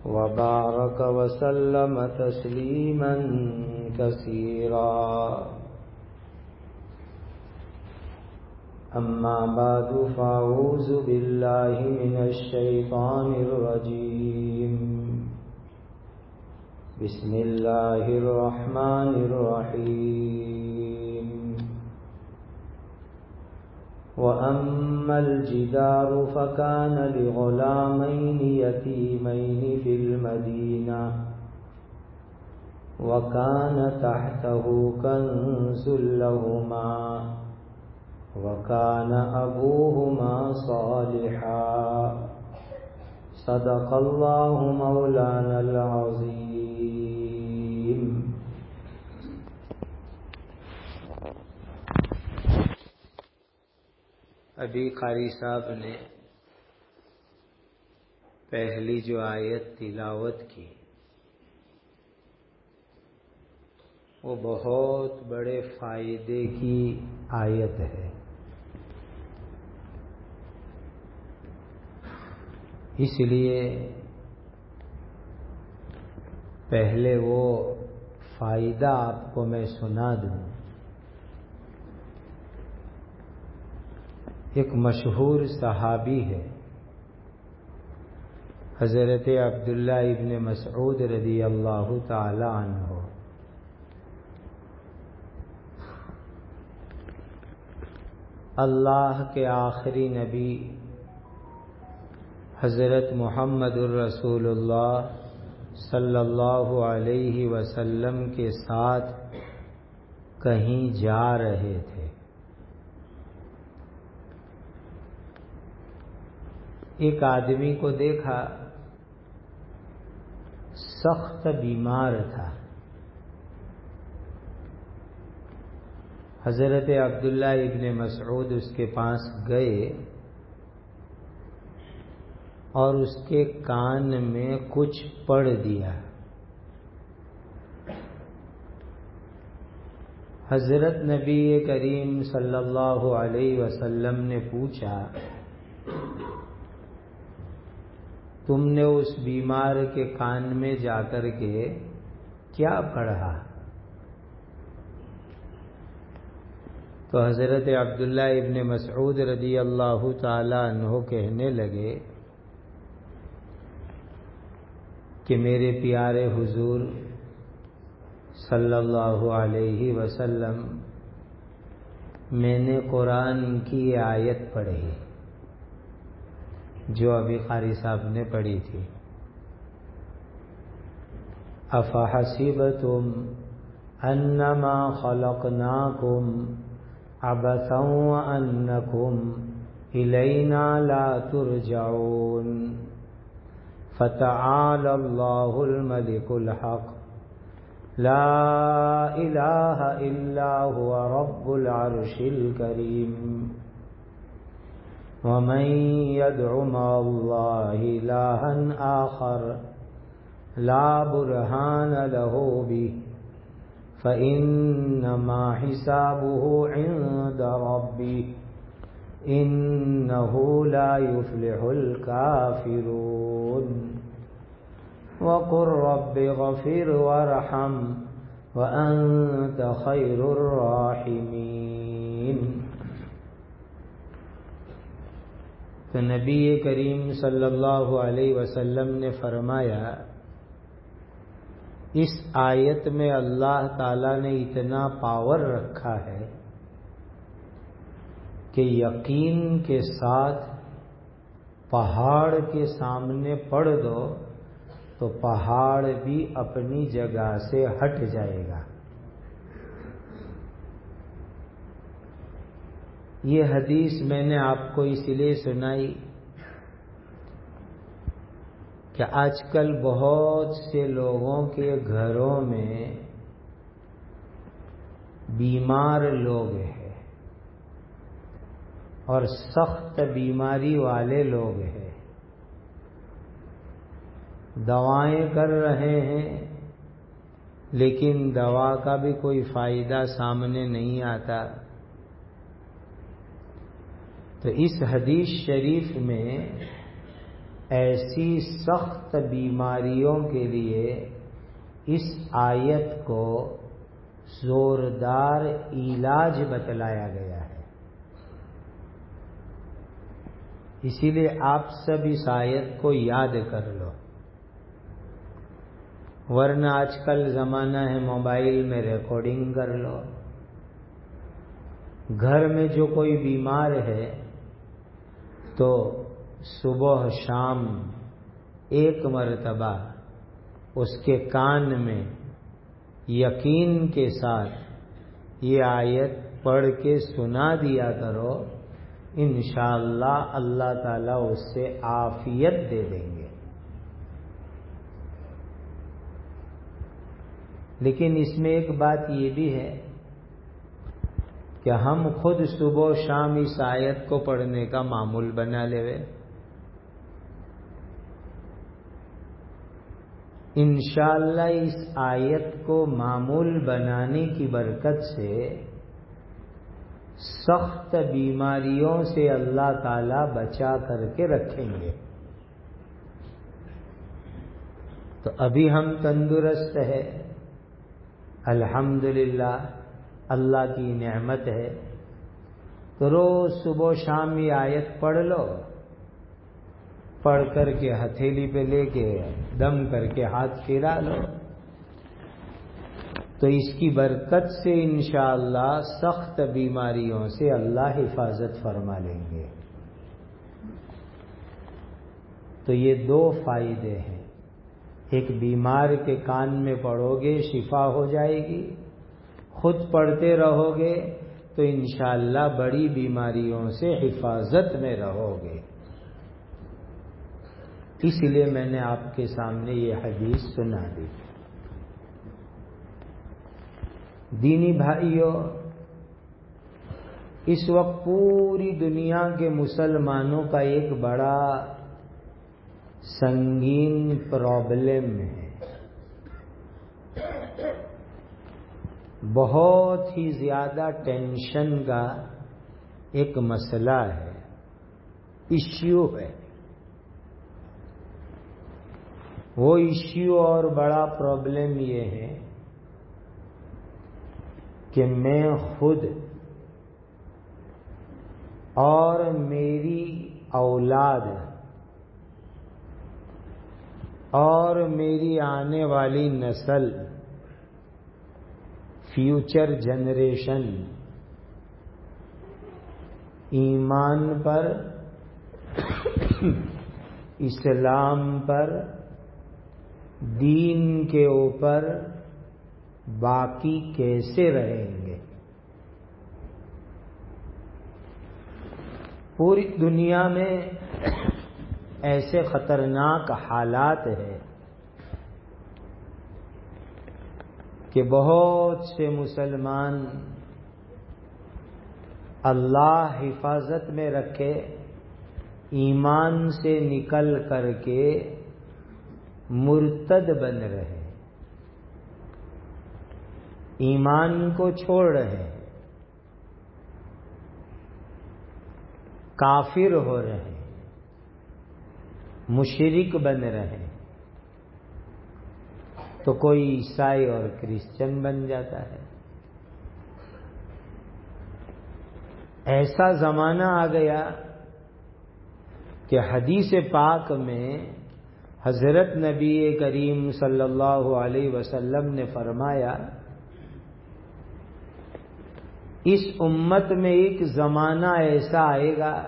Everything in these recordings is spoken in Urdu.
وبارك وسلم تسليما كثيرا. أما بعد فأعوذ بالله من الشيطان الرجيم. بسم الله الرحمن الرحيم. وأما الجدار فكان لغلامين يتيمين في المدينة وكان تحته كنز لهما وكان أبوهما صالحا. صدق الله مولانا العظيم. ابھی قاری صاحب نے پہلی جو آیت تلاوت کی وہ بہت بڑے فائدے کی آیت ہے. اس لیے پہلے وہ فائدہ آپ کو میں سنا دوں. ایک مشہور صحابی ہے حضرت عبداللہ ابن مسعود رضی اللہ تعالی عنہ. اللہ کے آخری نبی حضرت محمد الرسول اللہ صلی اللہ علیہ وسلم کے ساتھ کہیں جا رہے تھے. ایک آدمی کو دیکھا سخت بیمار تھا. حضرت عبداللہ ابن مسعود اس کے پاس گئے اور اس کے کان میں کچھ پڑھ دیا. حضرت نبی کریم صلی اللہ علیہ وسلم نے پوچھا تم نے اس بیمار کے کان میں جا کر کے کیا پڑھا؟ تو حضرت عبداللہ ابن مسعود رضی اللہ تعالی عنہ کہنے لگے کہ میرے پیارے حضور صلی اللہ علیہ وسلم میں نے قرآن کی آیت پڑھی جو ابھی قاری صاحب نے پڑھی تھی. افحسبتم انما خلقناکم عبثا وانکم الینا لا ترجعون فتعالى الله الملك الحق لا الہ الا هو رب العرش الكریم ومن يدع مع الله إلها آخر لا برهان له به فإنما حسابه عند ربه إنه لا يفلح الكافرون وقل رب اغفر وارحم وأنت خير الراحمين. تو نبی کریم صلی اللہ علیہ وسلم نے فرمایا اس آیت میں اللہ تعالی نے اتنا پاور رکھا ہے کہ یقین کے ساتھ پہاڑ کے سامنے پڑھ دو تو پہاڑ بھی اپنی جگہ سے ہٹ جائے گا. یہ حدیث میں نے آپ کو اس لیے سنائی کہ آج کل بہت سے لوگوں کے گھروں میں بیمار لوگ ہیں اور سخت بیماری والے لوگ ہیں. دوائیں کر رہے ہیں لیکن دوا کا بھی کوئی فائدہ سامنے نہیں آتا. تو اس حدیث شریف میں ایسی سخت بیماریوں کے لیے اس آیت کو زوردار علاج بتلایا گیا ہے. اسی لیے آپ سب اس آیت کو یاد کر لو، ورنہ آج کل زمانہ ہے موبائل میں ریکارڈنگ کر لو. گھر میں جو کوئی بیمار ہے تو صبح شام ایک مرتبہ اس کے کان میں یقین کے ساتھ یہ آیت پڑھ کے سنا دیا کرو، انشاءاللہ اللہ تعالیٰ اس سے عافیت دے دیں گے. لیکن اس میں ایک بات یہ بھی ہے کہ ہم خود صبح و شام اس آیت کو پڑھنے کا معمول بنا لے. انشاءاللہ اس آیت کو معمول بنانے کی برکت سے سخت بیماریوں سے اللہ تعالی بچا کر کے رکھیں گے. تو ابھی ہم تندرست ہے، الحمدللہ، اللہ کی نعمت ہے. تو روز صبح و شام یہ آیت پڑھ لو، پڑھ کر کے ہتھیلی پہ لے کے دم کر کے ہاتھ پھرا لو، تو اس کی برکت سے انشاءاللہ سخت بیماریوں سے اللہ حفاظت فرما لیں گے. تو یہ دو فائدے ہیں. ایک، بیمار کے کان میں پڑھو گے شفا ہو جائے گی، خود پڑھتے رہو گے تو انشاءاللہ بڑی بیماریوں سے حفاظت میں رہو گے. اس لیے میں نے آپ کے سامنے یہ حدیث سنا دی. دینی بھائیوں، اس وقت پوری دنیا کے مسلمانوں کا ایک بڑا سنگین پرابلم ہے، بہت ہی زیادہ ٹینشن کا ایک مسئلہ ہے، ایشو ہے. وہ ایشو اور بڑا پرابلم یہ ہے کہ میں خود اور میری اولاد اور میری آنے والی نسل، فیوچر جنریشن، ایمان پر، اسلام پر، دین کے اوپر باقی کیسے رہیں گے. پوری دنیا میں ایسے خطرناک حالات ہیں کہ بہت سے مسلمان اللہ حفاظت میں رکھے ایمان سے نکل کر کے مرتد بن رہے، ایمان کو چھوڑ رہے، کافر ہو رہے، مشرک بن رہے. تو کوئی عیسائی اور کرسچن بن جاتا ہے. ایسا زمانہ آ گیا کہ حدیث پاک میں حضرت نبی کریم صلی اللہ علیہ وسلم نے فرمایا، اس امت میں ایک زمانہ ایسا آئے گا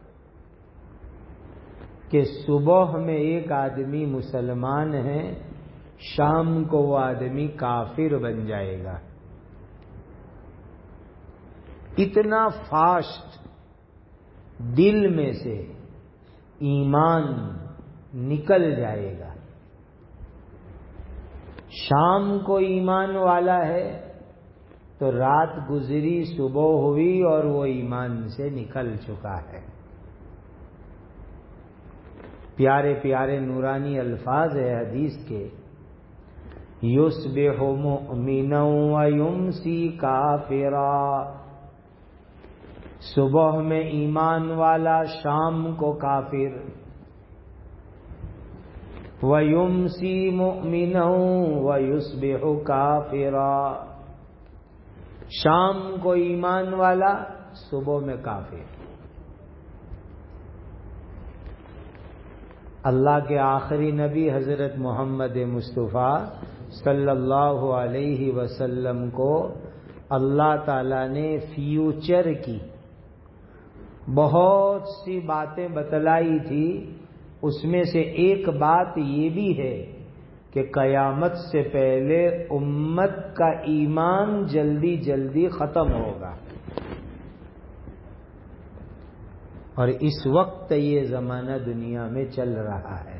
کہ صبح میں ایک آدمی مسلمان ہے، شام کو وہ آدمی کافر بن جائے گا. اتنا فاسٹ دل میں سے ایمان نکل جائے گا. شام کو ایمان والا ہے تو رات گزری، صبح ہوئی اور وہ ایمان سے نکل چکا ہے. پیارے پیارے نورانی الفاظ ہے حدیث کے، یصبح مؤمنا ویمسی کافرا. صبح میں ایمان والا، شام کو کافر. وَيُمْسِي مُؤْمِنًا وَيُصْبِحُ كَافِرًا، شام کو ایمان والا، صبح میں کافر۔ اللہ کے آخری نبی حضرت محمد مصطفیٰ صلی اللہ علیہ وسلم کو اللہ تعالی نے فیوچر کی بہت سی باتیں بتلائی تھی، اس میں سے ایک بات یہ بھی ہے کہ قیامت سے پہلے امت کا ایمان جلدی جلدی ختم ہوگا، اور اس وقت یہ زمانہ دنیا میں چل رہا ہے۔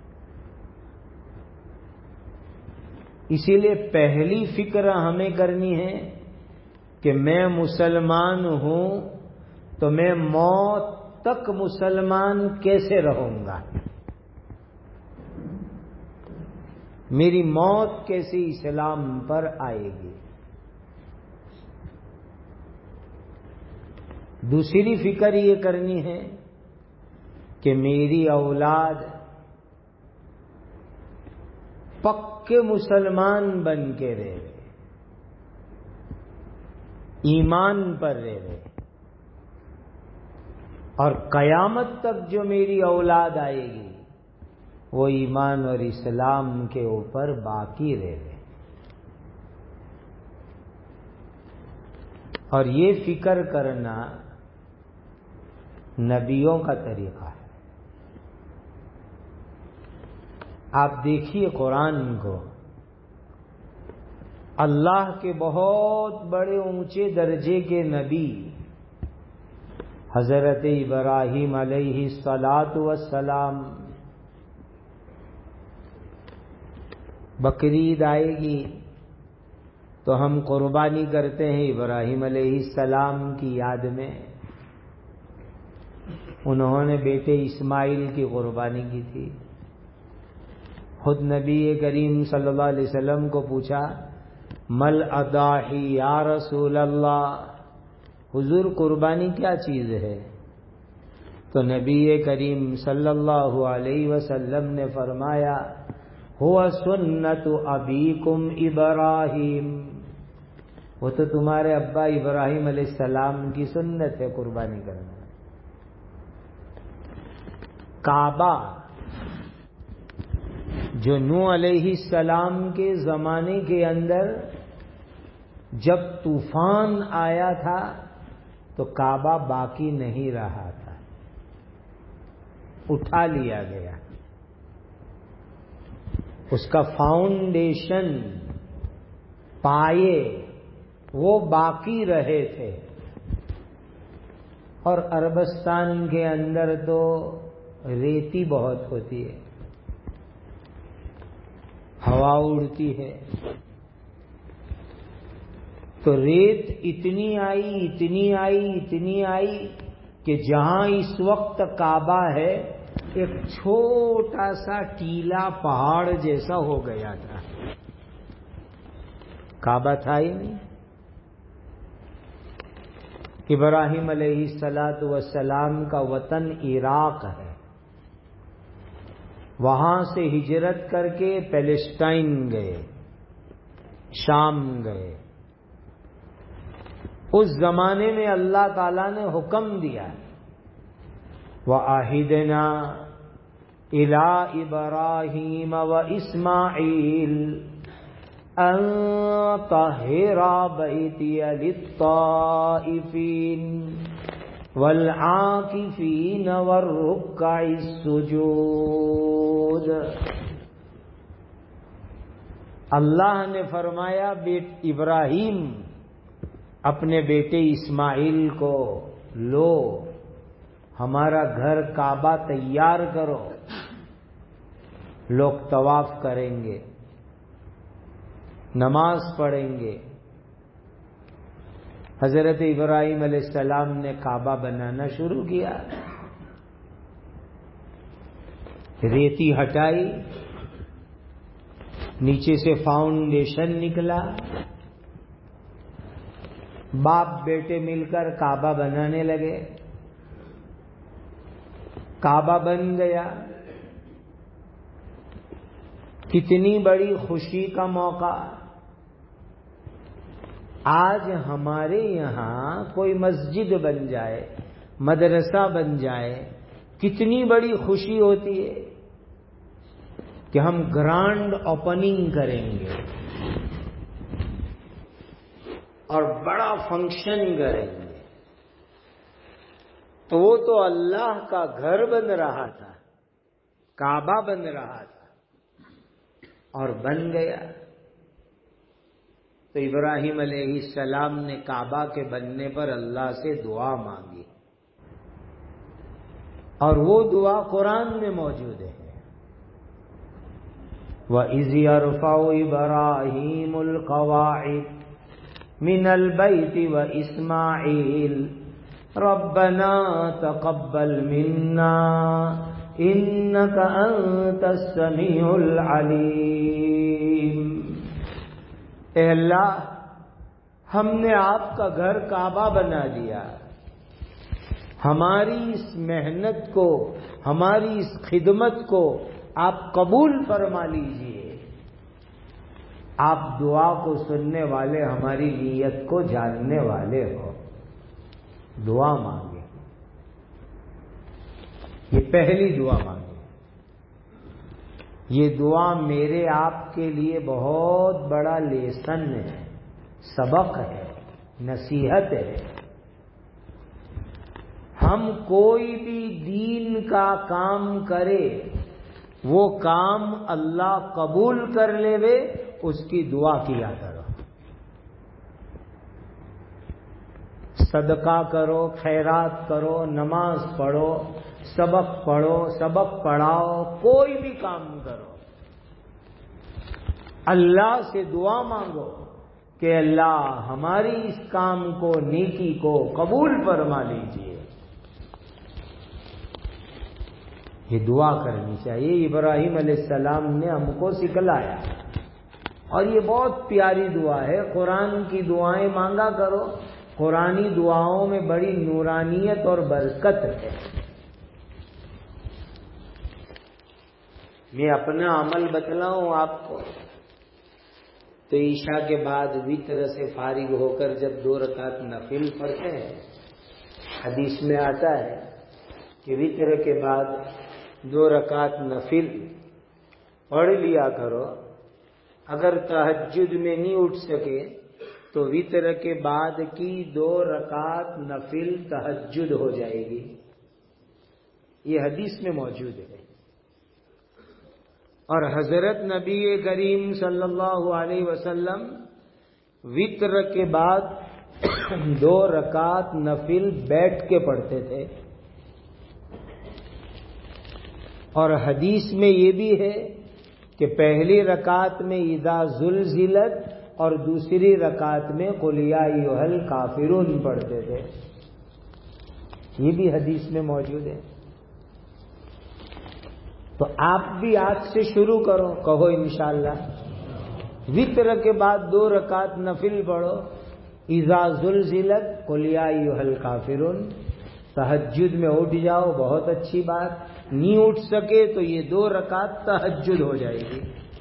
اسی لیے پہلی فکر ہمیں کرنی ہے کہ میں مسلمان ہوں تو میں موت تک مسلمان کیسے رہوں گا، میری موت کیسے اسلام پر آئے گی۔ دوسری فکر یہ کرنی ہے کہ میری اولاد پکے مسلمان بن کے رہے، ایمان پر رہے، اور قیامت تک جو میری اولاد آئے گی وہ ایمان اور اسلام کے اوپر باقی رہے۔ اور یہ فکر کرنا نبیوں کا طریقہ ہے۔ آپ دیکھیے قرآن کو، اللہ کے بہت بڑے اونچے درجے کے نبی حضرت ابراہیم علیہ الصلاۃ والسلام، بقرعید آئے گی تو ہم قربانی کرتے ہیں ابراہیم علیہ السلام کی یاد میں۔ انہوں نے بیٹے اسماعیل کی قربانی کی تھی۔ خود نبی کریم صلی اللہ علیہ وسلم کو پوچھا، مل اضاحی یا رسول اللہ، حضور قربانی کیا چیز ہے؟ تو نبی کریم صلی اللہ علیہ وسلم نے فرمایا، ہوا سنت ابیکم ابراہیم، وہ تو تمہارے ابا ابراہیم علیہ السلام کی سنت ہے قربانی کرنا۔ کعبہ جو نوح علیہ السلام کے زمانے کے اندر جب طوفان آیا تھا تو کعبہ باقی نہیں رہا تھا، اٹھا لیا گیا، اس کا فاؤنڈیشن، پائے وہ باقی رہے تھے۔ اور عربستان کے اندر تو ریتی بہت ہوتی ہے، ہوا اڑتی ہے، تو ریت اتنی آئی کہ جہاں اس وقت کعبہ ہے ایک چھوٹا سا ٹیلا پہاڑ جیسا ہو گیا تھا، کعبہ تھا ہی نہیں۔ ابراہیم علیہ الصلاۃ والسلام کا وطن عراق ہے، وہاں سے ہجرت کر کے پیلسٹائن گئے، شام گئے۔ اس زمانے میں اللہ تعالیٰ نے حکم دیا، وَعَهِدْنَا إِلَىٰ إِبْرَاهِيمَ وَإِسْمَاعِيلَ أَن طَهِّرَا بَيْتِيَ لِلطَّائِفِينَ وَالْعَاكِفِينَ وَالرُّكَّعِ السُّجُودِ۔ اللہ نے فرمایا ابراہیم اپنے بیٹے اسماعیل کو لو، ہمارا گھر کعبہ تیار کرو، لوگ طواف کریں گے، نماز پڑھیں گے۔ حضرت ابراہیم علیہ السلام نے کعبہ بنانا شروع کیا، ریتی ہٹائی، نیچے سے فاؤنڈیشن نکلا، باپ بیٹے مل کر کعبہ بنانے لگے، کعبہ بن گیا۔ کتنی بڑی خوشی کا موقع. آج ہمارے یہاں کوئی مسجد بن جائے، مدرسہ بن جائے، کتنی بڑی خوشی ہوتی ہے کہ ہم گرانڈ اوپننگ کریں گے اور بڑا فنکشن کریں گے. تو وہ تو اللہ کا گھر بن رہا تھا، کعبہ بن رہا تھا اور بن گیا. تو ابراہیم علیہ السلام نے کعبہ کے بننے پر اللہ سے دعا مانگی، اور وہ دعا قرآن میں موجود ہے. وَإِذْ يَرْفَعُ إِبْرَاهِيمُ الْقَوَاعِدَ مِنَ الْبَيْتِ وَإِسْمَاعِيلُ رَبَّنَا تَقَبَّلْ مِنَّا إِنَّكَ أَنْتَ السَّمِيعُ الْعَلِيمُ. اے اللہ، ہم نے آپ کا گھر کعبہ بنا دیا، ہماری اس محنت کو، ہماری اس خدمت کو آپ قبول فرما لیجئے. آپ دعا کو سننے والے، ہماری نیت کو جاننے والے ہو. دعا مانگے، یہ پہلی دعا مانگے. یہ دعا میرے آپ کے لیے بہت بڑا لیسن ہے، سبق ہے، نصیحت ہے. ہم کوئی بھی دین کا کام کرے، وہ کام اللہ قبول کر لے وے، اس کی دعا کیا کرو. صدقہ کرو، خیرات کرو، نماز پڑھو، سبق پڑھو، سبق پڑھاؤ، کوئی بھی کام کرو، اللہ سے دعا مانگو کہ اللہ ہماری اس کام کو، نیکی کو قبول فرما لیجیے. یہ دعا کرنی چاہیے. ابراہیم علیہ السلام نے ہم کو سکھلایا، اور یہ بہت پیاری دعا ہے. قرآن کی دعائیں مانگا کرو، قرآنی دعاؤں میں بڑی نورانیت اور برکت ہے. میں اپنا عمل بتلاؤں آپ کو، تو عشاء کے بعد وتر سے فارغ ہو کر جب 2 رکعت نفل پڑھتے ہیں، حدیث میں آتا ہے کہ وتر کے بعد 2 رکعت نفل پڑھ لیا کرو. اگر تہجد میں نہیں اٹھ سکے تو وتر کے بعد کی 2 رکعت نفل تہجد ہو جائے گی. یہ حدیث میں موجود ہے. اور حضرت نبی کریم صلی اللہ علیہ وسلم وتر کے بعد 2 رکعت نفل بیٹھ کے پڑھتے تھے. اور حدیث میں یہ بھی ہے کہ پہلی رکعت میں اذا زلزلت اور دوسری رکعت میں قل یا ایھا الکافرون پڑھتے تھے. یہ بھی حدیث میں موجود ہے. تو آپ بھی آج سے شروع کرو، کہو انشاءاللہ وتر کے بعد 2 رکعت نفل پڑھو، اذا زلزلت قل یا ایھا الکافرون. تہجد میں اٹھ جاؤ، بہت اچھی بات. نہیں اٹھ سکے تو یہ 2 رکعت تہجد ہو جائے گی.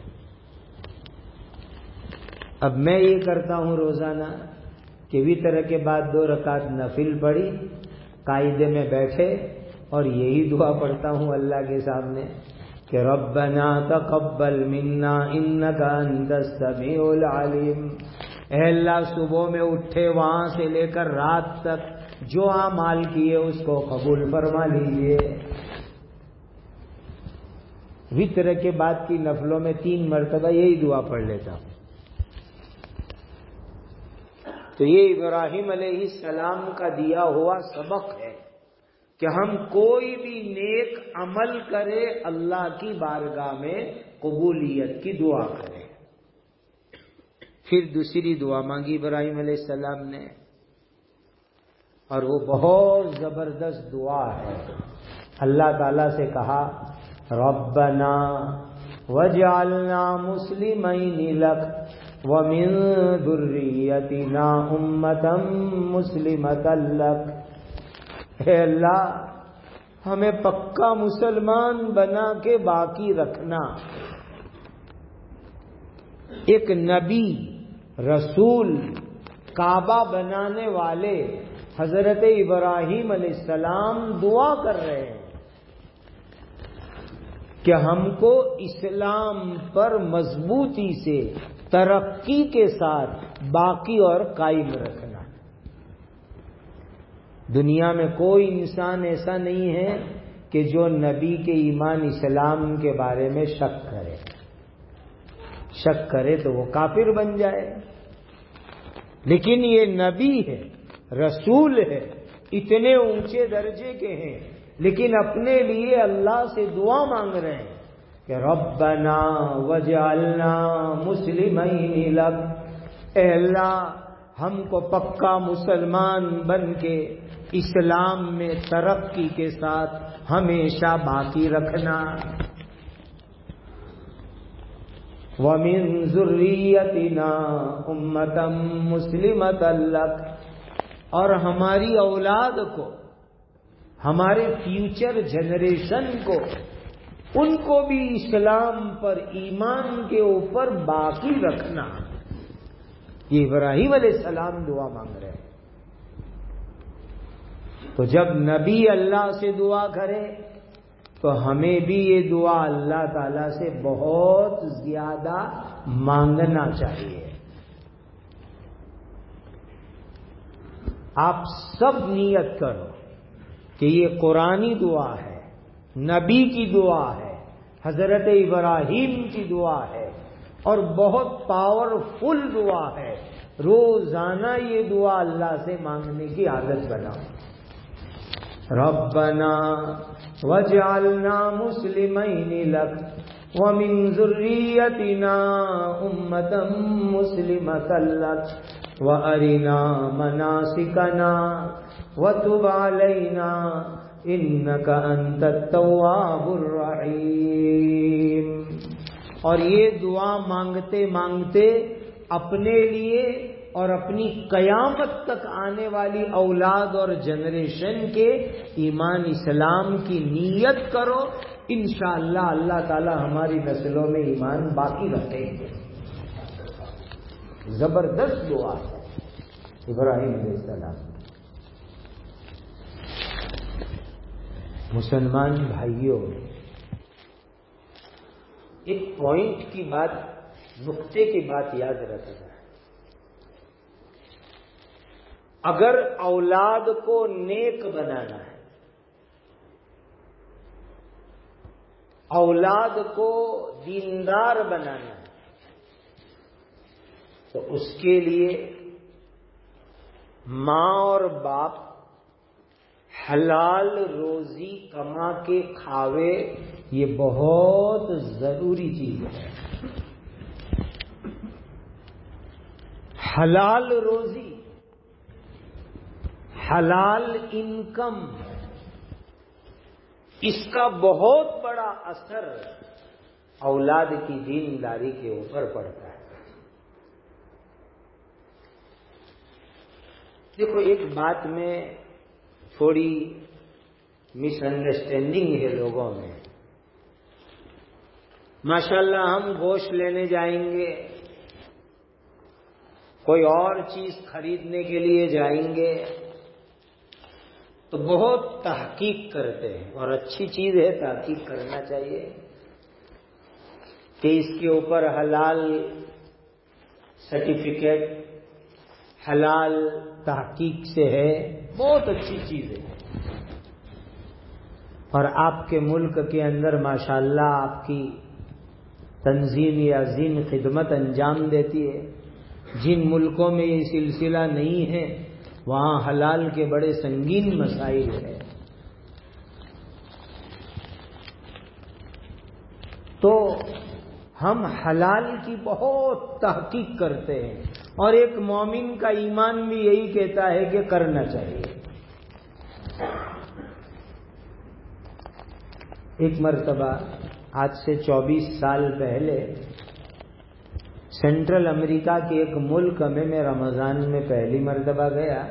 اب میں یہ کرتا ہوں روزانہ کہ وتر کے بعد 2 رکعت نفل پڑھی، قاعدے میں بیٹھے، اور یہی دعا پڑھتا ہوں اللہ کے سامنے کہ ربنا تقبل منا انک انت السمیع العلیم. اے اللہ، صبح میں اٹھے وہاں سے لے کر رات تک جو اعمال کیے اس کو قبول فرما لیجیے. وتر کے بعد کی نفلوں میں 3 مرتبہ یہی دعا پڑھ لیتا ہوں. تو یہ ابراہیم علیہ السلام کا دیا ہوا سبق ہے کہ ہم کوئی بھی نیک عمل کرے، اللہ کی بارگاہ میں قبولیت کی دعا کرے. پھر دوسری دعا مانگی ابراہیم علیہ السلام نے، اور وہ بہت زبردست دعا ہے. اللہ تعالیٰ سے کہا ربنا وجعلنا مسلمین لک ومن ذریتنا امتا مسلمتا لک. اے اللہ، ہمیں پکا مسلمان بنا کے باقی رکھنا. ایک نبی رسول کعبہ بنانے والے حضرت ابراہیم علیہ السلام دعا کر رہے ہیں کہ ہم کو اسلام پر مضبوطی سے ترقی کے ساتھ باقی اور قائم رکھنا. دنیا میں کوئی انسان ایسا نہیں ہے کہ جو نبی کے ایمان اسلام کے بارے میں شک کرے. شک کرے تو وہ کافر بن جائے. لیکن یہ نبی ہے، رسول ہے، اتنے اونچے درجے کے ہیں، لیکن اپنے لیے اللہ سے دعا مانگ رہے ہیں کہ ربنا وجعلنا مسلمین لک، اے اللہ ہم کو پکا مسلمان بن کے اسلام میں ترقی کے ساتھ ہمیشہ باقی رکھنا. وَمِن ذُرِّيَّتِنَا أُمَّةً مُسْلِمَةً لَكَ، اور ہماری اولاد کو، ہمارے فیوچر جنریشن کو، ان کو بھی اسلام پر ایمان کے اوپر باقی رکھنا. یہ ابراہیم علیہ السلام دعا مانگ رہے ہیں. تو جب نبی اللہ سے دعا کرے تو ہمیں بھی یہ دعا اللہ تعالی سے بہت زیادہ مانگنا چاہیے. آپ سب نیت کرو کہ یہ قرآنی دعا ہے، نبی کی دعا ہے، حضرت ابراہیم کی دعا ہے، اور بہت پاورفل دعا ہے. روزانہ یہ دعا اللہ سے مانگنے کی عادت بناؤ. ربنا وجعلنا مسلمین لک ومن ذریتنا امۃ مسلمۃ لک وارنا مناسکنا وتب علینا انک انت التواب الرحیم. اور یہ دعا مانگتے مانگتے اپنے لیے اور اپنی قیامت تک آنے والی اولاد اور جنریشن کے ایمان اسلام کی نیت کرو. انشاءاللہ اللہ تعالی ہماری نسلوں میں ایمان باقی رکھیں گے. زبردست دعا ہے ابراہیم علیہ السلام. مسلمان بھائیوں، ایک پوائنٹ کی بات، نقطے کی بات یاد رکھنا. اگر اولاد کو نیک بنانا ہے، اولاد کو دیندار بنانا ہے، تو اس کے لیے ماں اور باپ حلال روزی کما کے کھاوے، یہ بہت ضروری چیز ہے. حلال روزی، حلال انکم، اس کا بہت بڑا اثر اولاد کی دینداری کے اوپر پڑتا ہے. دیکھو، ایک بات میں تھوڑی مس انڈرسٹینڈنگ ہے لوگوں میں. ماشاءاللہ ہم گوشت لینے جائیں گے، کوئی اور چیز خریدنے کے لیے جائیں گے تو بہت تحقیق کرتے ہیں، اور اچھی چیز ہے، تحقیق کرنا چاہیے کہ اس کے اوپر حلال سرٹیفکیٹ، حلال تحقیق سے ہے، بہت اچھی چیز ہے. اور آپ کے ملک کے اندر ماشاءاللہ آپ کی تنظیم یا عظیم خدمت انجام دیتی ہے. جن ملکوں میں یہ سلسلہ نہیں ہے وہاں حلال کے بڑے سنگین مسائل ہیں. تو ہم حلال کی بہت تحقیق کرتے ہیں، اور ایک مومن کا ایمان بھی یہی کہتا ہے کہ کرنا چاہیے. ایک مرتبہ آج سے 24 سال پہلے سینٹرل امریکہ کے ایک ملک میں رمضان میں پہلی مرتبہ گیا.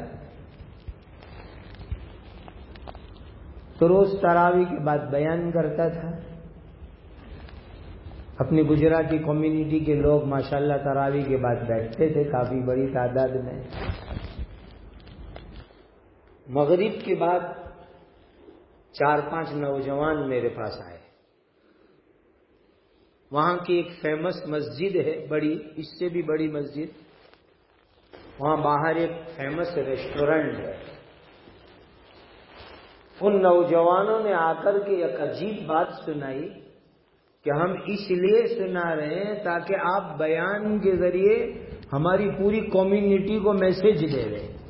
تو روز تراویح کے بعد بیان کرتا تھا. اپنی گجراتی کمیونٹی کے لوگ ماشاءاللہ تراویح کے بعد بیٹھتے تھے کافی بڑی تعداد میں. مغرب کے بعد 4-5 نوجوان میرے پاس آئے. وہاں کی ایک فیمس مسجد ہے بڑی، اس سے بھی بڑی مسجد، وہاں باہر ایک فیمس ریسٹورنٹ ہے. ان نوجوانوں نے آ کر کے ایک عجیب بات سنائی کہ ہم اس لیے سنا رہے ہیں تاکہ آپ بیان کے ذریعے ہماری پوری کمیونٹی کو میسج دے رہے ہیں.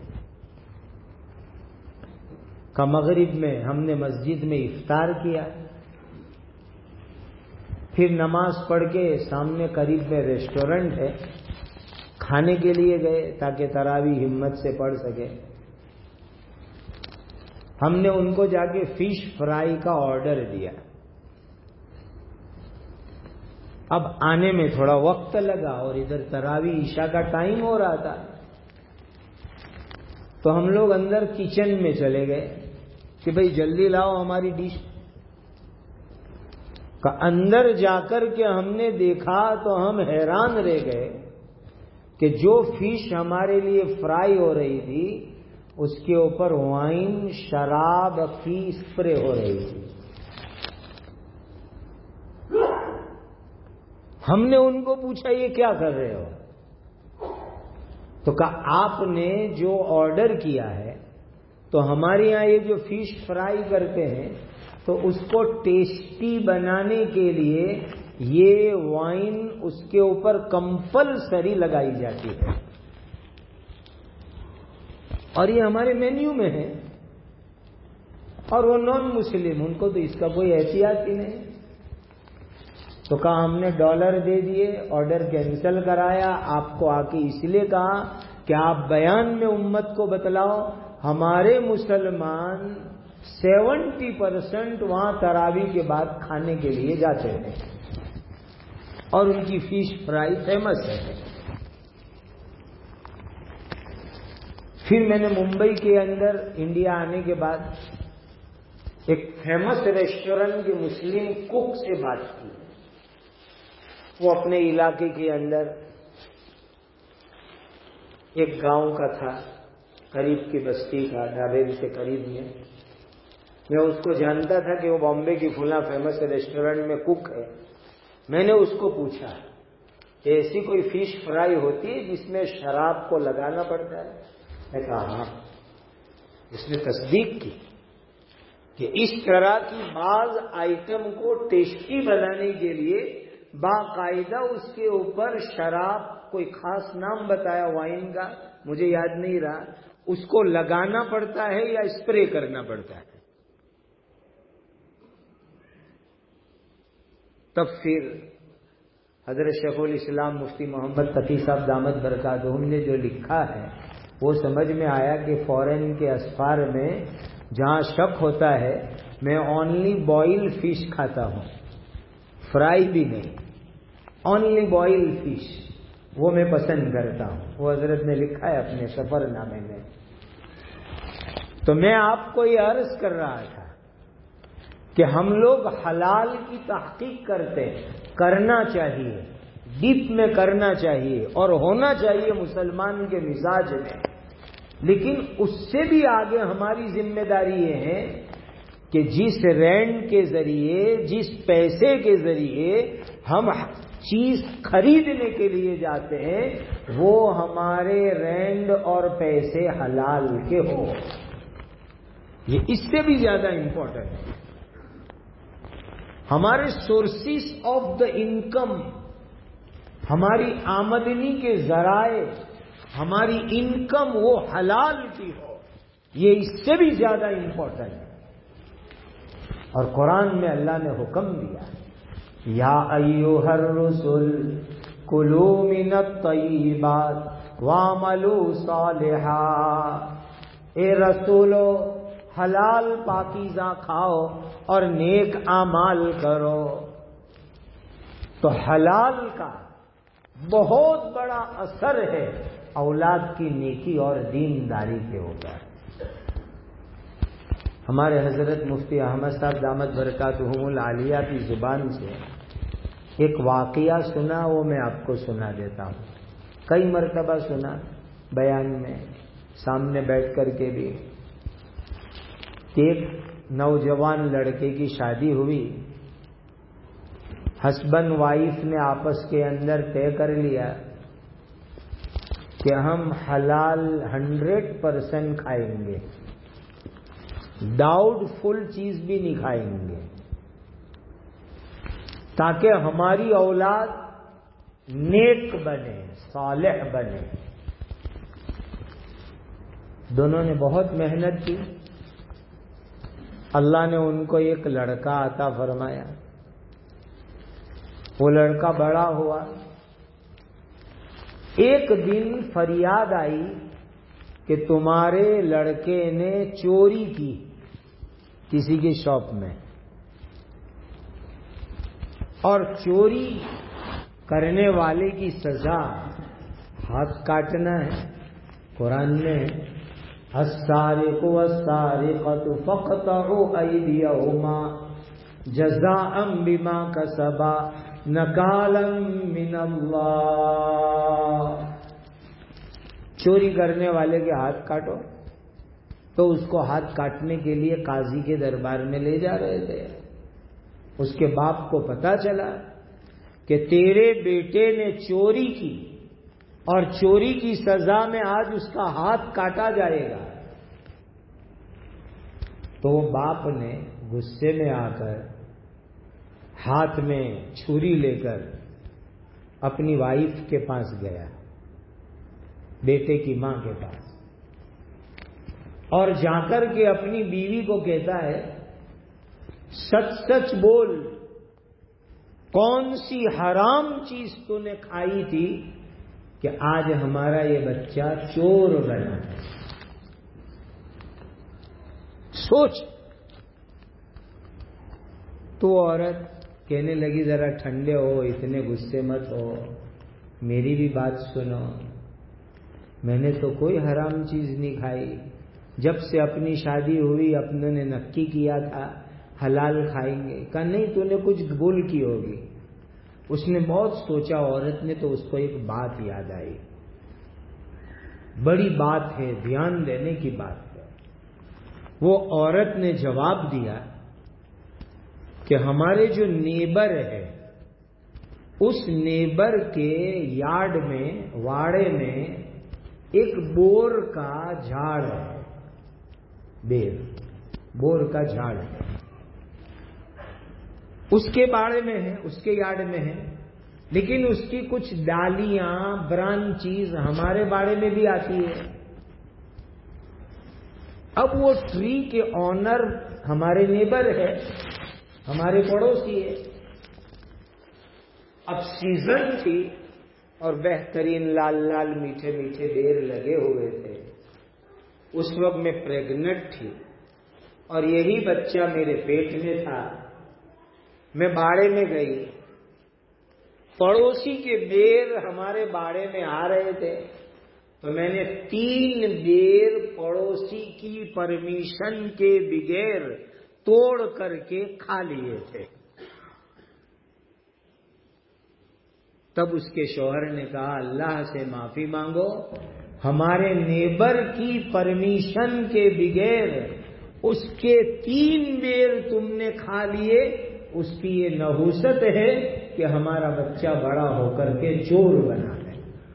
کہ مغرب میں ہم نے مسجد میں افطار کیا، پھر نماز پڑھ کے سامنے قریب میں ریسٹورنٹ ہے کھانے کے لیے گئے تاکہ تراویح ہمت سے پڑھ سکے. ہم نے ان کو جا کے فش فرائی کا آرڈر دیا. اب آنے میں تھوڑا وقت لگا اور ادھر تراویح عشاء کا ٹائم ہو رہا تھا، تو ہم لوگ اندر کچن میں چلے گئے کہ بھئی جلدی لاؤ ہماری ڈش. کا اندر جا کر کے ہم نے دیکھا تو ہم حیران رہ گئے کہ جو فش ہمارے لیے فرائی ہو رہی تھی اس کے اوپر وائن شراب کی اسپرے ہو رہی تھی. ہم نے ان کو پوچھا یہ کیا کر رہے ہو؟ تو کہا آپ نے جو آرڈر کیا ہے تو ہمارے یہاں یہ جو فش فرائی کرتے ہیں تو اس کو ٹیسٹی بنانے کے لیے یہ وائن اس کے اوپر کمپلسری لگائی جاتی ہے اور یہ ہمارے مینیو میں ہے. اور وہ نان مسلم، ان کو تو اس کا کوئی احتیاط ہی نہیں. تو کہا ہم نے $، دے دیے، آرڈر کینسل کرایا. آپ کو آ کے اس لیے کہا کہ آپ بیان میں امت کو بتلاؤ ہمارے مسلمان 70% وہاں تراویح کے بعد کھانے کے لیے جاتے ہیں اور ان کی فش فرائی فیمس ہے. پھر میں نے ممبئی کے اندر انڈیا آنے کے بعد ایک فیمس ریسٹورنٹ کے مسلم کوک سے بات کی. وہ اپنے علاقے کے اندر ایک گاؤں کا تھا، قریب کی بستی کا، ڈابیل سے قریب میں اس کو جانتا تھا کہ وہ بامبے کی فلاں فیمس ریسٹورنٹ میں کوک ہے. میں نے اس کو پوچھا کہ ایسی کوئی فش فرائی ہوتی ہے جس میں شراب کو لگانا پڑتا ہے؟ میں کہا ہاں. اس نے تصدیق کی کہ اس طرح کی بعض آئٹم کو ٹیسٹی بنانے کے لیے باقاعدہ اس کے اوپر شراب، کوئی خاص نام بتایا وائن کا مجھے یاد نہیں رہا، اس کو لگانا پڑتا ہے یا اسپرے کرنا پڑتا ہے. تب پھر حضرت شیخ الاسلام مفتی محمد تقی صاحب دامت برکاتہم نے جو لکھا ہے وہ سمجھ میں آیا کہ فورن کے اسفار میں جہاں شک ہوتا ہے میں اونلی بوائل فش کھاتا ہوں، فرائی بھی نہیں، اونلی بوائل فش وہ میں پسند کرتا ہوں. وہ حضرت نے لکھا ہے اپنے سفر نامے میں. تو میں آپ کو یہ عرض کر رہا تھا کہ ہم لوگ حلال کی تحقیق کرنا چاہیے، ڈیپ میں کرنا چاہیے اور ہونا چاہیے مسلمان کے مزاج میں. لیکن اس سے بھی آگے ہماری ذمہ داری یہ ہے کہ جس رینٹ کے ذریعے، جس پیسے کے ذریعے ہم چیز خریدنے کے لیے جاتے ہیں وہ ہمارے رینٹ اور پیسے حلال کے ہوں. یہ اس سے بھی زیادہ امپورٹنٹ ہے. ہمارے سورسز آف دا انکم، ہماری آمدنی کے ذرائع، ہماری انکم وہ حلال کی ہو، یہ اس سے بھی زیادہ امپورٹنٹ ہے. اور قرآن میں اللہ نے حکم دیا یا ایھا الرسل کلوا من الطیبات واعملوا صالحا. اے رسولو حلال پاکیزہ کھاؤ اور نیک اعمال کرو. تو حلال کا بہت بڑا اثر ہے اولاد کی نیکی اور دینداری کے اوپر. ہمارے حضرت مفتی احمد صاحب دامت برکاتہم العالیہ کی زبان سے ایک واقعہ سنا، وہ میں آپ کو سنا دیتا ہوں، کئی مرتبہ سنا بیان میں، سامنے بیٹھ کر کے بھی. ایک نوجوان لڑکے کی شادی ہوئی، ہسبینڈ وائف نے آپس کے اندر طے کر لیا کہ ہم حلال 100% کھائیں گے، ڈاؤٹ فل چیز بھی نہیں کھائیں گے، تاکہ ہماری اولاد نیک بنے، صالح بنے. دونوں نے بہت محنت کی، اللہ نے ان کو ایک لڑکا عطا فرمایا. وہ لڑکا بڑا ہوا. ایک دن فریاد آئی کہ تمہارے لڑکے نے چوری کی کسی کی شاپ میں، اور چوری کرنے والے کی سزا ہاتھ کاٹنا ہے. قرآن میں السارق والسارقۃ فاقطعوا ایدیہما جزاء بما کسبا نکالا من اللہ. چوری کرنے والے کے ہاتھ کاٹو. تو اس کو ہاتھ کاٹنے کے لیے قاضی کے دربار میں لے جا رہے تھے. اس کے باپ کو پتا چلا کہ تیرے بیٹے نے چوری کی اور چوری کی سزا میں آج اس کا ہاتھ کاٹا جائے گا. تو وہ باپ نے غصے میں آ کر ہاتھ میں چھری لے کر اپنی وائف کے پاس گیا، بیٹے کی ماں کے پاس، اور جا کر کے اپنی بیوی کو کہتا ہے سچ سچ بول، کون سی حرام چیز تو نے کھائی تھی کہ آج ہمارا یہ بچہ چور بنا ہے. سوچ. تو عورت کہنے لگی ذرا ٹھنڈے ہو، اتنے غصے مت ہو، میری بھی بات سنو، میں نے تو کوئی حرام چیز نہیں کھائی. جب سے اپنی شادی ہوئی اپنے نے نکی کیا تھا حلال کھائیں گے. کہا نہیں، تو نے کچھ بھول کی ہوگی. اس نے بہت سوچا. عورت نے تو اس کو ایک بات یاد آئی، بڑی بات ہے، دھیان دینے کی بات ہے. وہ عورت نے جواب دیا کہ ہمارے جو نیبر ہے اس نیبر کے یارڈ میں، واڑے میں ایک بور کا جھاڑ ہے، بور کا جھاڑ ہے، اس کے باڑے میں ہے، اس کے یارڈ میں ہے. لیکن اس کی کچھ ڈالیاں، برانچیز ہمارے باڑے میں بھی آتی ہے. اب وہ ٹری کے آنر ہمارے نیبر ہے، ہمارے پڑوسی ہے. اب سیزن تھی اور بہترین لال لال میٹھے میٹھے بیر لگے ہوئے تھے. اس وقت میں پریگننٹ تھی اور یہی بچہ میرے پیٹ میں تھا. میں باڑے میں گئی، پڑوسی کے بیر ہمارے باڑے میں آ رہے تھے، تو میں نے 3 بیر پڑوسی کی پرمیشن کے بغیر توڑ کر کے کھا لیے تھے. تب اس کے شوہر نے کہا اللہ سے معافی مانگو، ہمارے نیبر کی پرمیشن کے بغیر اس کے 3 بیر تم نے کھا لیے. اس کی یہ نحوست ہے کہ ہمارا بچہ بڑا ہو کر کے چور بنا ہے.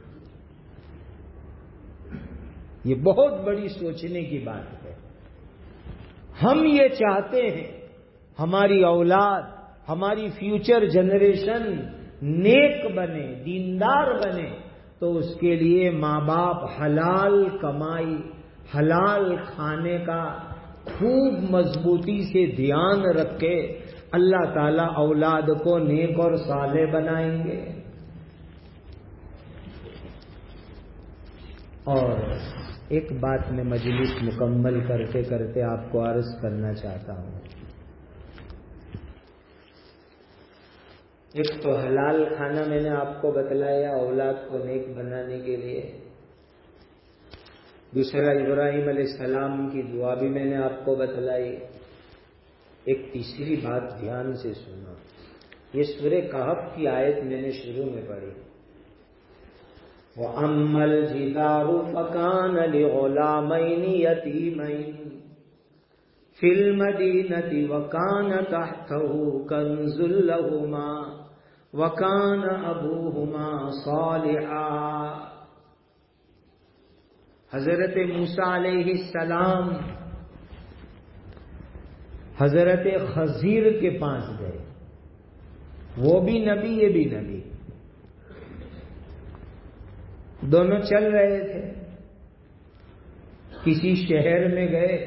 یہ بہت بڑی سوچنے کی بات ہے. ہم یہ چاہتے ہیں ہماری اولاد، ہماری فیوچر جنریشن نیک بنے، دیندار بنے، تو اس کے لیے ماں باپ حلال کمائی، حلال کھانے کا خوب مضبوطی سے دھیان رکھے. اللہ تعالی اولاد کو نیک اور صالح بنائیں گے. اور ایک بات میں مجلس مکمل کرتے کرتے آپ کو عرض کرنا چاہتا ہوں. ایک تو حلال کھانا میں نے آپ کو بتلایا اولاد کو نیک بنانے کے لیے. دوسرا ابراہیم علیہ السلام کی دعا بھی میں نے آپ کو بتلائی. ایک تیسری بات دھیان سے سنو. یہ سورہ کہف کی آیت میں نے شروع میں پڑھی. وَأَمَّا الْجِدَارُ فَكَانَ لِغُلَامَيْنِ يَتِيمَيْنِ فِي الْمَدِينَةِ وَكَانَ تَحْتَهُ كَنْزٌ لَهُمَا وَكَانَ أَبُوهُمَا صَالِحًا. حضرت موسیٰ علیہ السلام حضرت خضیر کے پاس گئے. وہ بھی نبی، یہ بھی نبی، دونوں چل رہے تھے. کسی شہر میں گئے،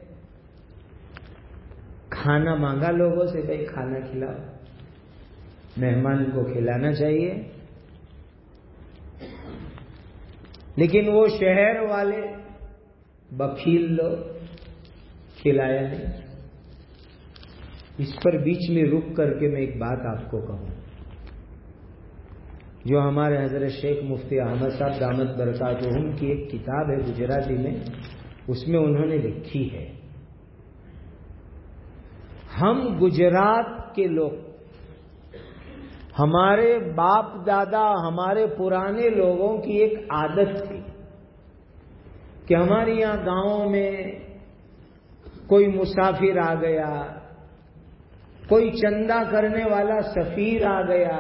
کھانا مانگا لوگوں سے، بھائی کھانا کھلاؤ، مہمان کو کھلانا چاہیے. لیکن وہ شہر والے بخیل لوگ، کھلایا نہیں. اس پر بیچ میں رک کر کے میں ایک بات آپ کو کہوں، جو ہمارے حضرت شیخ مفتی احمد صاحب دامت برکاتہم کی ایک کتاب ہے گجراتی میں، اس میں انہوں نے لکھی ہے، ہم گجرات کے لوگ، ہمارے باپ دادا، ہمارے پرانے لوگوں کی ایک عادت تھی کہ ہمارے یہاں گاؤں میں کوئی مسافر آ گیا، کوئی چندہ کرنے والا سفیر آ گیا،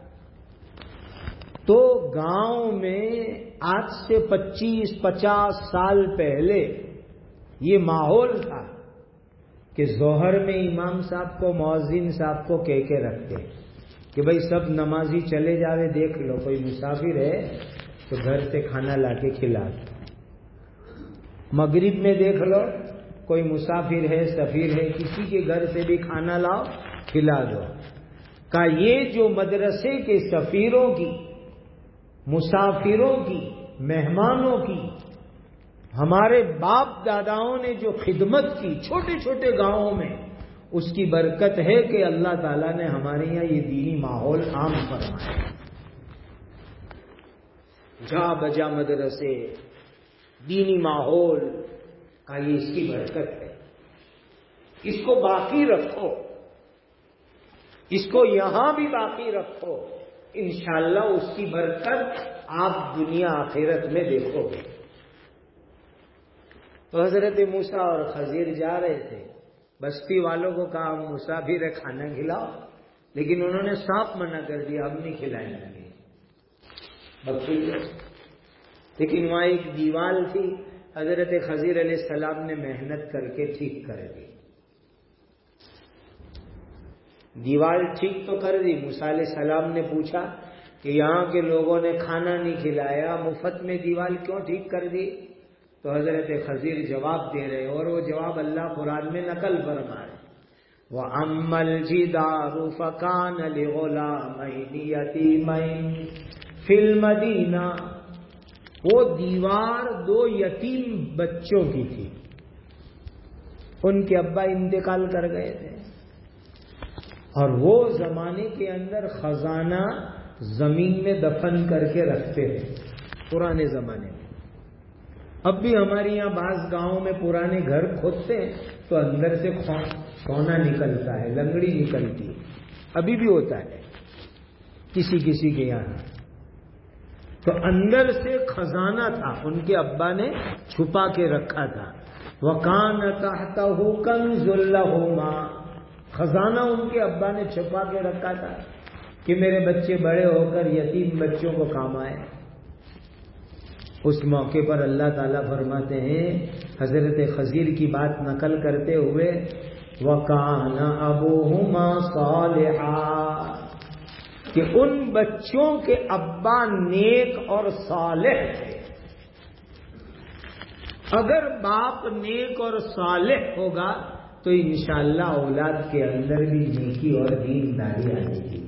تو گاؤں میں آج سے 25-50 سال پہلے یہ ماحول تھا کہ ظہر میں امام صاحب کو، مؤذن صاحب کو کہہ کے رکھتے کہ بھائی سب نمازی چلے جاوے، دیکھ لو کوئی مسافر ہے تو گھر سے کھانا لا کے کھلا دو. مغرب میں دیکھ لو کوئی مسافر ہے، سفیر ہے، کسی کے گھر سے بھی کھانا لاؤ، کھلا دو. کہ یہ جو مدرسے کے سفیروں کی، مسافروں کی، مہمانوں کی ہمارے باپ داداؤں نے جو خدمت کی چھوٹے چھوٹے گاؤں میں، اس کی برکت ہے کہ اللہ تعالیٰ نے ہمارے یہاں یہ دینی ماحول عام فرمایا. جا بجا مدرسے، دینی ماحول کا یہ اس کی برکت ہے. اس کو باقی رکھو، اس کو یہاں بھی باقی رکھو، انشاءاللہ اس کی برکت آپ دنیا آخرت میں دیکھو گے. تو حضرت موسیٰ اور خضیر جا رہے تھے. بستی والوں کو کہا مسافر ہے کھانا کھلاؤ، لیکن انہوں نے صاف منع کر دیا، اب نہیں کھلائیں گے. لیکن وہاں ایک دیوار تھی، حضرت خضیر علیہ السلام نے محنت کر کے ٹھیک کر دی. دیوار ٹھیک تو کر دی. موسیٰ علیہ السلام نے پوچھا کہ یہاں کے لوگوں نے کھانا نہیں کھلایا، مفت میں دیوار کیوں ٹھیک کر دی؟ تو حضرت خضیر جواب دے رہے، اور وہ جواب اللہ قرآن میں نقل فرما رہے. وَأَمَّا الْجِدَارُ فَكَانَ لِغُلَامَيْنِ يَتِيمَيْنِ فِي الْمَدِينَةِ. وہ دیوار 2 یتیم بچوں کی تھی، ان کے ابا انتقال کر گئے تھے، اور وہ زمانے کے اندر خزانہ زمین میں دفن کر کے رکھتے تھے پرانے زمانے میں. اب بھی ہمارے یہاں بعض گاؤں میں پرانے گھر کھودتے ہیں تو اندر سے سونا نکلتا ہے، لنگڑی نکلتی ہے، ابھی بھی ہوتا ہے کسی کسی کے یہاں. تو اندر سے خزانہ تھا، ان کے ابا نے چھپا کے رکھا تھا. وَكَانَ تَحْتَهُ كَنْزٌ لَهُمَا. خزانہ ان کے ابا نے چھپا کے رکھا تھا کہ میرے بچے بڑے ہو کر یتیم بچوں کو کام آئے. اس موقع پر اللہ تعالیٰ فرماتے ہیں حضرت خضیر کی بات نقل کرتے ہوئے، وَكَانَ أَبُوهُمَا صَالِحًا، کہ ان بچوں کے ابا نیک اور صالح تھے. اگر باپ نیک اور صالح ہوگا تو انشاءاللہ اولاد کے اندر بھی نیکی اور دینداری آئے گی.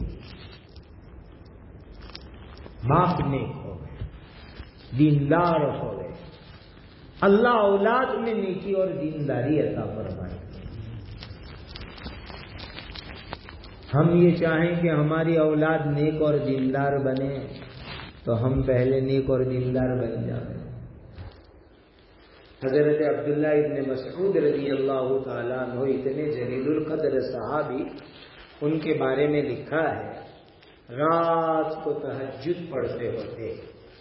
باپ نیک ہو گئے، دیندار ہو گئے، اللہ اولاد میں نیکی اور دینداری عطا فرمائے. ہم یہ چاہیں کہ ہماری اولاد نیک اور دیندار بنے تو ہم پہلے نیک اور دیندار بن جائیں. حضرت عبداللہ ابن مسعود رضی اللہ تعالیٰ عنہ اتنے جلیل القدر صحابی ان کے بارے میں لکھا ہے رات کو تہجد پڑھتے ہوتے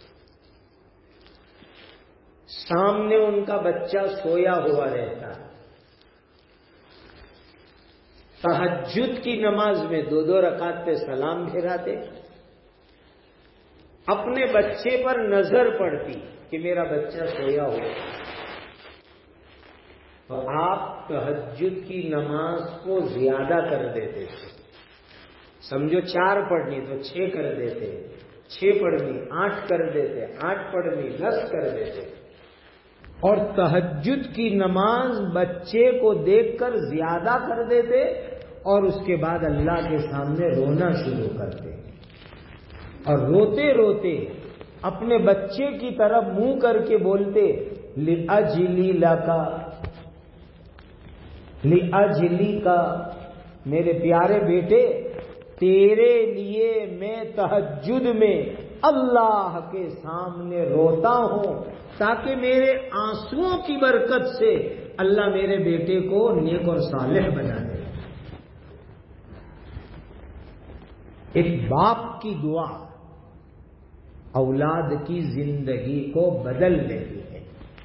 سامنے ان کا بچہ سویا ہوا رہتا، تہجد کی نماز میں 2 رکعت پہ سلام پھراتے، اپنے بچے پر نظر پڑتی کہ میرا بچہ سویا ہوا، تو آپ تہجد کی نماز کو زیادہ کر دیتے تھے، سمجھو 4 پڑھنی تو 6 کر دیتے، 6 پڑھنی 8 کر دیتے، 8 پڑھنی 10 کر دیتے، اور تہجد کی نماز بچے کو دیکھ کر زیادہ کر دیتے، اور اس کے بعد اللہ کے سامنے رونا شروع کرتے، اور روتے روتے اپنے بچے کی طرف منہ کر کے بولتے لِأَجْلِي لَكَ لِأَجْلِي کا، میرے پیارے بیٹے تیرے لیے میں تہجد میں اللہ کے سامنے روتا ہوں تاکہ میرے آنسوؤں کی برکت سے اللہ میرے بیٹے کو نیک اور صالح بنا دے۔ ایک باپ کی دعا اولاد کی زندگی کو بدل دیتی ہے۔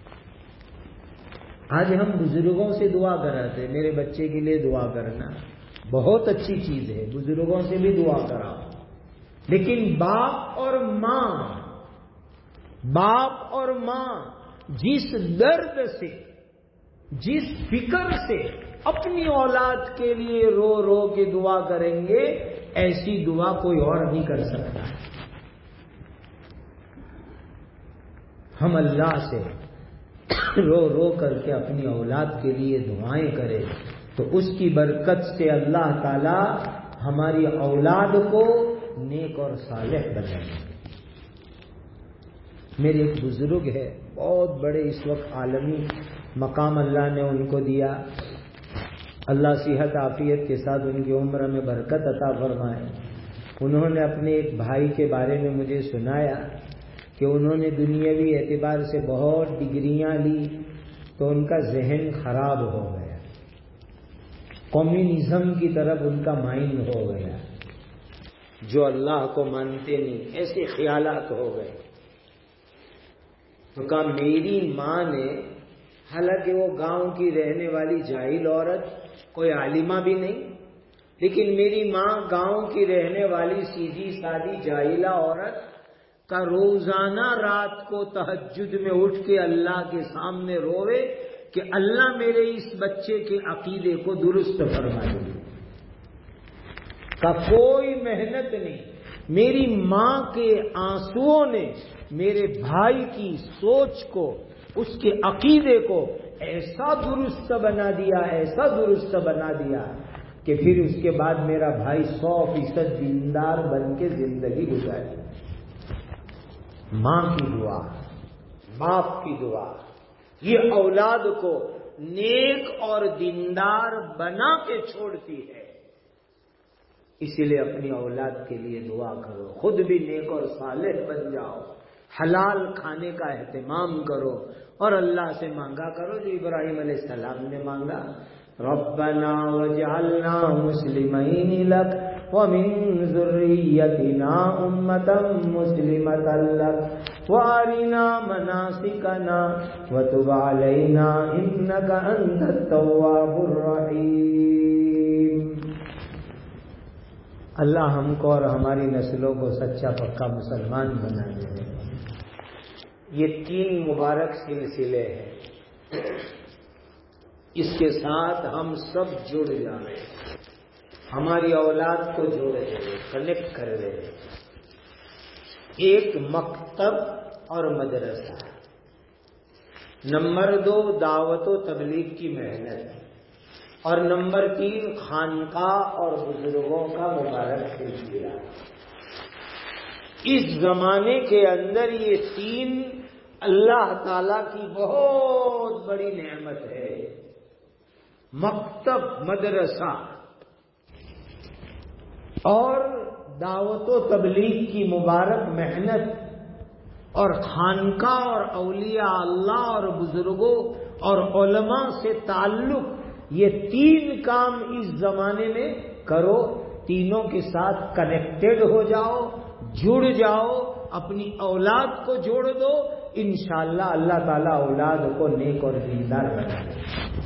آج ہم بزرگوں سے دعا کراتے ہیں، میرے بچے کے لیے دعا کرنا بہت اچھی چیز ہے، بزرگوں سے بھی دعا کراؤ، لیکن باپ اور ماں جس درد سے، جس فکر سے اپنی اولاد کے لیے رو رو کے دعا کریں گے، ایسی دعا کوئی اور نہیں کر سکتا۔ ہم اللہ سے رو رو کر کے اپنی اولاد کے لیے دعائیں کریں تو اس کی برکت سے اللہ تعالی ہماری اولاد کو نیک اور صالح بنائیں گے۔ میرے ایک بزرگ ہے، بہت بڑے اس وقت عالمی مقام اللہ نے ان کو دیا، اللہ صحت عافیت کے ساتھ ان کی عمر میں برکت عطا فرمائے۔ انہوں نے اپنے ایک بھائی کے بارے میں مجھے سنایا کہ انہوں نے دنیاوی اعتبار سے بہت ڈگریاں لی تو ان کا ذہن خراب ہو گیا، کمیونزم کی طرف ان کا مائنڈ ہو گیا، جو اللہ کو مانتے نہیں، ایسے خیالات ہو گئے۔ تو کہا میری ماں نے، حالانکہ وہ گاؤں کی رہنے والی جاہل عورت، کوئی عالمہ بھی نہیں، لیکن میری ماں گاؤں کی رہنے والی سیدھی سادی جاہلہ عورت کا روزانہ رات کو تہجد میں اٹھ کے اللہ کے سامنے روے کہ اللہ میرے اس بچے کے عقیدے کو درست فرما دے۔ کا کوئی محنت نہیں، میری ماں کے آنسوؤں نے میرے بھائی کی سوچ کو، اس کے عقیدے کو ایسا درست بنا دیا، ایسا درست بنا دیا کہ پھر اس کے بعد میرا بھائی 100% دیندار بن کے زندگی گزاری۔ ماں کی دعا، باپ کی دعا، یہ اولاد کو نیک اور دیندار بنا کے چھوڑتی ہے۔ اسی لیے اپنی اولاد کے لیے دعا کرو، خود بھی نیک اور صالح بن جاؤ، حلال کھانے کا اہتمام کرو، اور اللہ سے مانگا کرو جو ابراہیم علیہ السلام نے مانگا، ربنا وجعلنا مسلمین لک ومن ذریتنا امة مسلمة لک وارنا مناسکنا وتب علینا انک انت التواب الرحیم۔ اللہ ہم کو اور ہماری نسلوں کو سچا پکا مسلمان بنا دے۔ یہ 3 مبارک سلسلے ہیں، اس کے ساتھ ہم سب جڑ جائیں، ہماری اولاد کو جوڑ دیں، کنیکٹ کر دیں۔ ایک مکتب اور مدرسہ، نمبر 2 دعوت و تبلیغ کی محنت، اور نمبر 3 خانقاہ اور بزرگوں کا مبارک سلسلہ۔ اس زمانے کے اندر یہ 3 اللہ تعالی کی بہت بڑی نعمت ہے، مکتب، مدرسہ اور دعوت و تبلیغ کی مبارک محنت، اور خانقاہ اور اولیاء اللہ اور بزرگوں اور علماء سے تعلق، یہ 3 کام اس زمانے میں کرو تینوں کے ساتھ کنیکٹڈ ہو جاؤ، جڑ جاؤ، اپنی اولاد کو جوڑ دو، انشاءاللہ اللہ تعالیٰ اولاد کو نیک اور دیندار بنا دے۔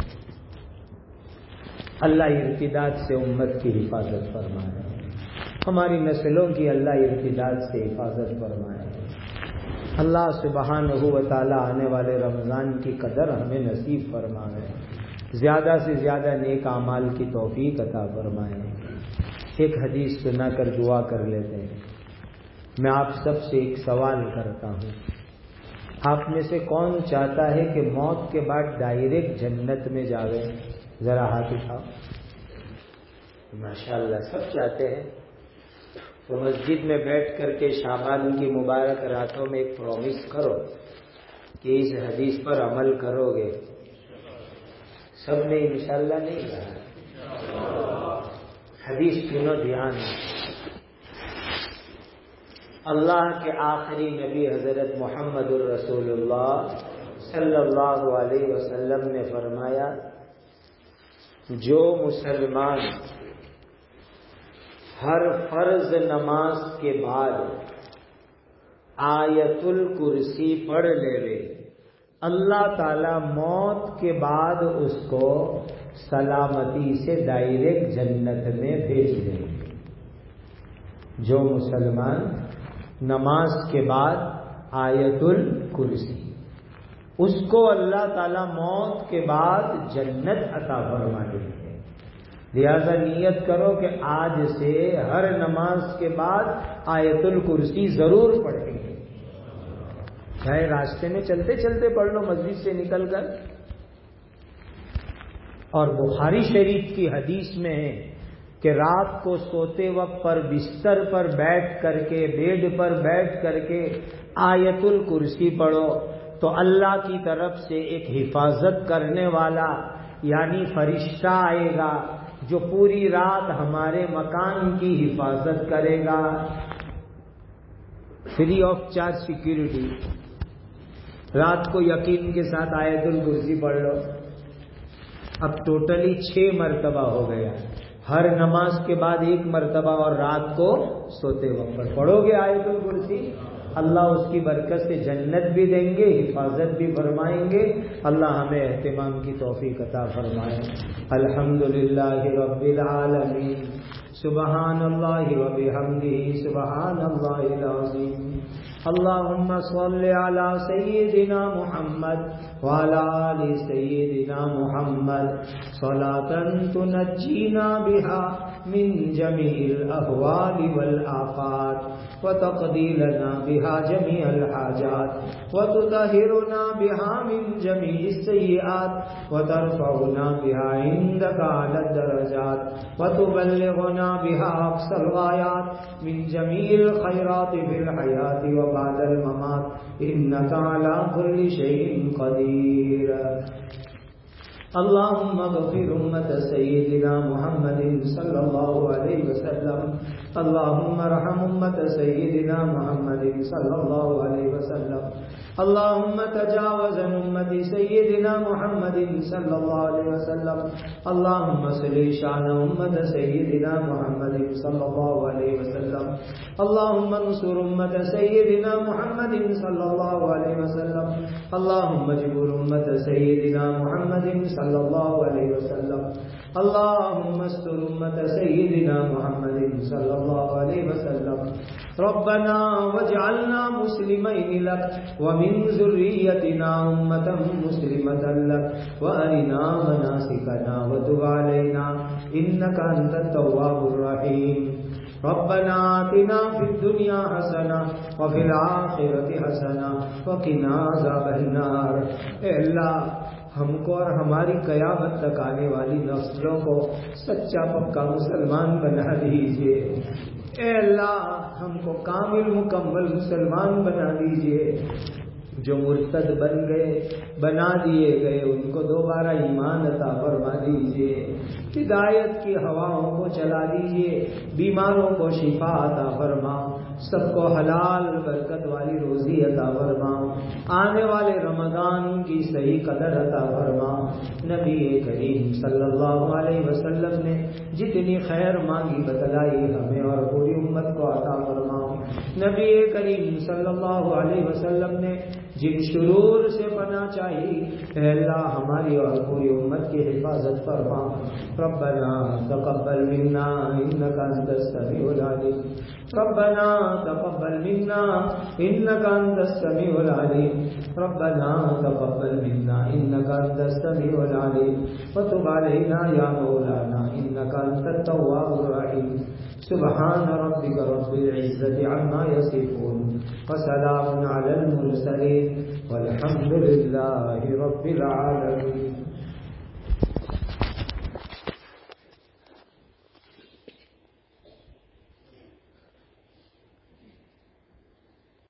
اللہ ارتداد سے امت کی حفاظت فرمائے، ہماری نسلوں کی اللہ ارتداد سے حفاظت فرمائے۔ اللہ سبحانہ و تعالی آنے والے رمضان کی قدر ہمیں نصیب فرمائے، زیادہ سے زیادہ نیک اعمال کی توفیق عطا فرمائے۔ ایک حدیث سنا کر دعا کر لیتے ہیں۔ میں آپ سب سے ایک سوال کرتا ہوں، آپ میں سے کون چاہتا ہے کہ موت کے بعد ڈائریکٹ جنت میں جاوے؟ ذرا ہاتھ اٹھاؤ۔ ماشاءاللہ سب چاہتے ہیں۔ تو مسجد میں بیٹھ کر کے شعبان کی مبارک راتوں میں ایک پرومس کرو کہ اس حدیث پر عمل کرو گے۔ سب نے انشاءاللہ نہیں کہا، حدیث سنو دھیان۔ اللہ کے آخری نبی حضرت محمد الرسول اللہ صلی اللہ علیہ وسلم نے فرمایا، جو مسلمان ہر فرض نماز کے بعد آیت الکرسی پڑھ لے، اللہ تعالی موت کے بعد اس کو سلامتی سے ڈائریکٹ جنت میں بھیج دیں گے۔ جو مسلمان نماز کے بعد آیت الکرسی، اس کو اللہ تعالی موت کے بعد جنت عطا فرما دیں گے۔ لہذا نیت کرو کہ آج سے ہر نماز کے بعد آیت الکرسی ضرور پڑھیں گے، چاہے راستے میں چلتے چلتے پڑھ لو، مسجد سے نکل کر۔ اور بخاری شریف کی حدیث میں ہے کہ رات کو سوتے وقت پر بستر پر بیٹھ کر کے، بیڈ پر بیٹھ کر کے آیت الکرسی پڑھو تو اللہ کی طرف سے ایک حفاظت کرنے والا یعنی فرشتہ آئے گا جو پوری رات ہمارے مکان کی حفاظت کرے گا، فری آف چارج سیکیورٹی۔ رات کو یقین کے ساتھ آیت الکرسی پڑھ لو۔ اب ٹوٹلی 6 مرتبہ ہو گیا، ہر نماز کے بعد 1 مرتبہ، اور رات کو سوتے وقت پر پڑھو گے آیت الکرسی، اللہ اس کی برکت سے جنت بھی دیں گے، حفاظت بھی فرمائیں گے۔ اللہ ہمیں اہتمام کی توفیق عطا فرمائے۔ الحمدللہ رب العالمین، سبحان اللہ وبحمدہ، سبحان اللہ العظیم۔ اللہم صل علی سیدنا محمد وعلی آل سیدنا محمد صلاۃ تنجینا بہا من جمیع الاہوال والآفات وتقضی لنا بها جميع الحاجات وتطهرنا بها من جميع السيئات وترفعنا بها عندك على الدرجات وتبلغنا بها أقصى الغايات من جميع الخيرات في الحياة وبعد الممات إنك على كل شيء قدير۔ اللهم اغفر أمة سيدنا محمد صلى الله عليه وسلم، اللهم ارحم أمة سيدنا محمد صلى الله عليه وسلم، اللهم تجاوز عن أمة سيدنا محمد صلى الله عليه وسلم، اللهم اصلح شأن أمة سيدنا محمد صلى الله عليه وسلم، اللهم انصر أمة سيدنا محمد صلى الله عليه وسلم، اللهم اجبر أمة سيدنا محمد صلى الله عليه وسلم، اللهم استر أمة سيدنا محمد صلى الله عليه وسلم، ربنا واجعلنا مسلمين لك ومن ذريتنا أمة مسلمة لك وأرنا مناسكنا وتب علينا إنك أنت التواب الرحيم، ربنا آتنا في الدنيا حسنة وفي الآخرة حسنة وقنا عذاب النار۔ اے اللہ ہم کو اور ہماری قیامت تک آنے والی نسلوں کو سچا پکا مسلمان بنا دیجئے۔ اے اللہ ہم کو کامل مکمل مسلمان بنا دیجئے۔ جو مرتد بنا دیے گئے ان کو دوبارہ ایمان عطا فرما دیجئے، ہدایت کی ہواؤں کو چلا دیجئے، بیماروں کو شفا عطا فرما، سب کو حلال برکت والی روزی عطا فرما، آنے والے رمضان کی صحیح قدر عطا فرما۔ نبی کریم صلی اللہ علیہ وسلم نے جتنی خیر مانگی بتلائی ہمیں اور پوری امت کو عطا فرما۔ نبی کریم صلی اللہ علیہ وسلم نے جن شرور سے پناہ چاہی، اے اللہ ہماری اور پوری امت کی حفاظت فرما۔ ربنا تقبل منا انك انت السميع العليم، ربنا تقبل منا انك انت السميع العليم، ربنا تقبل منا انك انت السميع العليم وتب علينا يا مولانا انك انت التواب الرحيم۔ سبحان ربك رب العزة عما يصفون وسلام على المرسلين والحمد لله رب العالمين۔